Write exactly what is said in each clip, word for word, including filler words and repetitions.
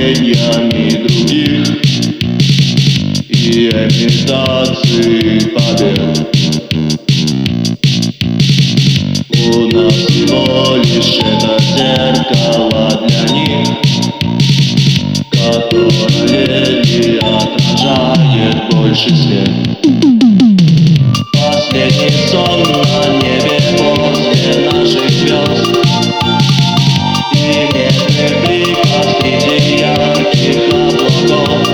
поколениями других и имитации побед. У нас всего лишь это зеркало для них, которое не отражает больше свет. Последний сон на небе после наших звезд и медных бликов среди ярких облаков,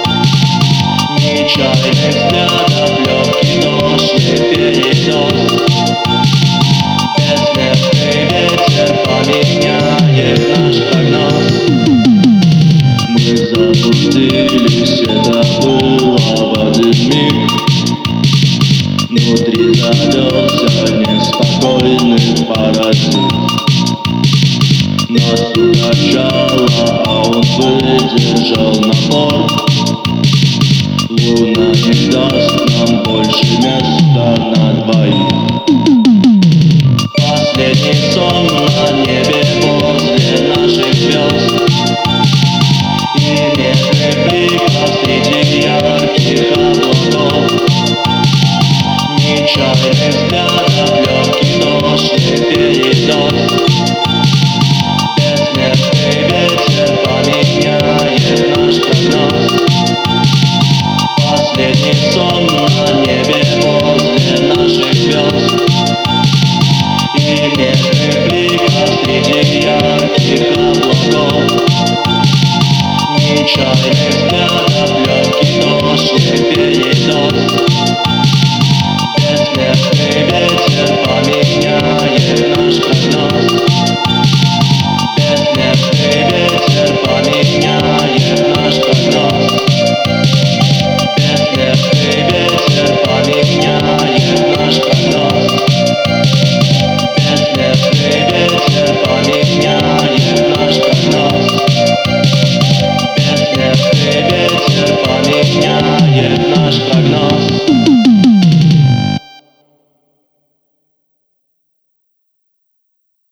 нечаянных взглядов, легкий ночный перенос. Бессмертный ветер поменяет наш прогноз. Мы заблудились, это было в один миг. Внутри завелся неспокойный паразит. Нас угощало, а он выдержал напор. Луна не даст нам больше места на двоих. Последний сон на небе возле наших звезд и медных бликов среди ярких облаков, нечаянных взглядов.